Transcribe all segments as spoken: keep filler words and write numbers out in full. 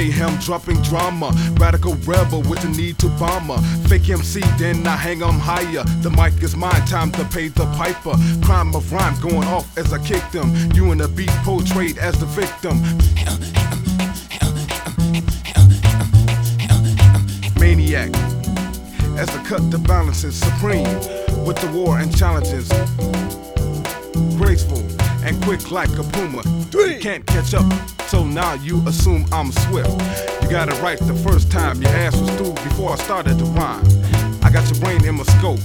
mayhem, dropping drama. Radical rebel with the need to bomber. Fake M C, then I hang 'em higher. The mic is mine, time to pay the piper. Crime of rhyme going off as I kick them. You and the beat portrayed as the victim. Maniac, as the cut the balance is supreme. With the war and challenges, graceful and quick like a puma. You can't catch up, so now you assume I'm swift. You got it right the first time, your ass was through before I started to rhyme. I got your brain in my scope.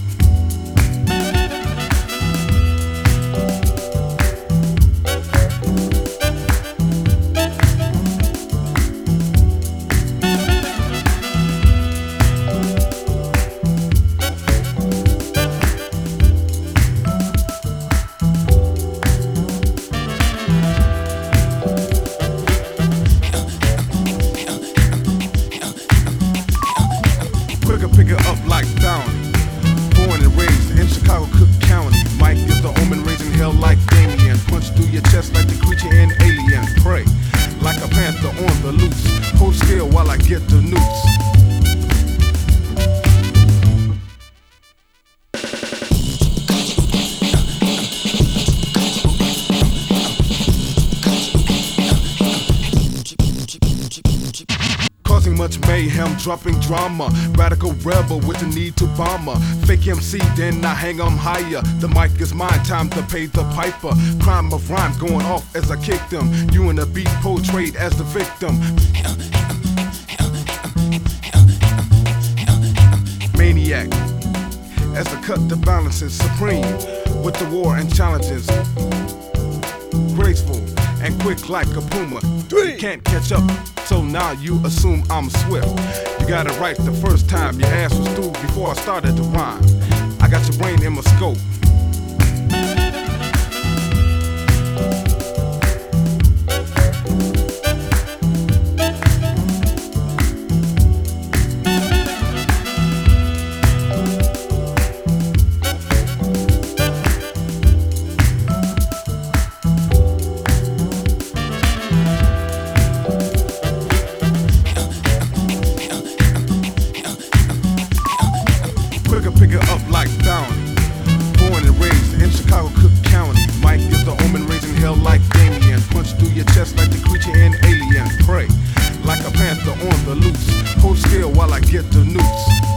Pick it up like bounty. Born and raised in Chicago, Cook County. Mike is the omen raising hell like Damien. Punch through your chest like the creature in Alien. Pray like a panther on the loose. Hold still while I get the noose. Causing much mayhem, dropping drama. Radical rebel with the need to bomber. Fake M C, then I hang 'em higher. The mic is mine, time to pay the piper. Crime of rhyme going off as I kick them. You and the beat portrayed as the victim. Maniac, as the cut the balance is supreme. With the war and challenges, graceful and quick like a puma. You can't catch up, so now you assume I'm swift. You got it right the first time, your ass was through before I started to rhyme. I got your brain in my scope. Pick it up like bounty. Born and raised in Chicago, Cook County. Mike is the omen raising hell like Damien. Punch through your chest like the creature in Alien. Pray like a panther on the loose. Hold still while I get the noose.